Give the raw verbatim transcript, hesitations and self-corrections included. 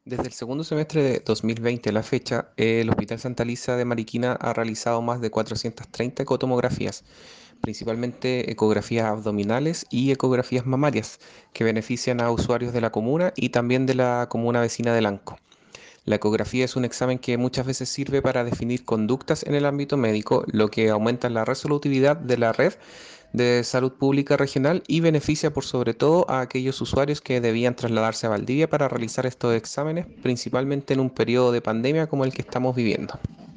Desde el segundo semestre de dos mil veinte a la fecha, el Hospital Santa Lisa de Mariquina ha realizado más de cuatrocientas treinta ecotomografías, principalmente ecografías abdominales y ecografías mamarias, que benefician a usuarios de la comuna y también de la comuna vecina de Lanco. La ecografía es un examen que muchas veces sirve para definir conductas en el ámbito médico, lo que aumenta la resolutividad de la red de salud pública regional y beneficia por sobre todo a aquellos usuarios que debían trasladarse a Valdivia para realizar estos exámenes, principalmente en un periodo de pandemia como el que estamos viviendo.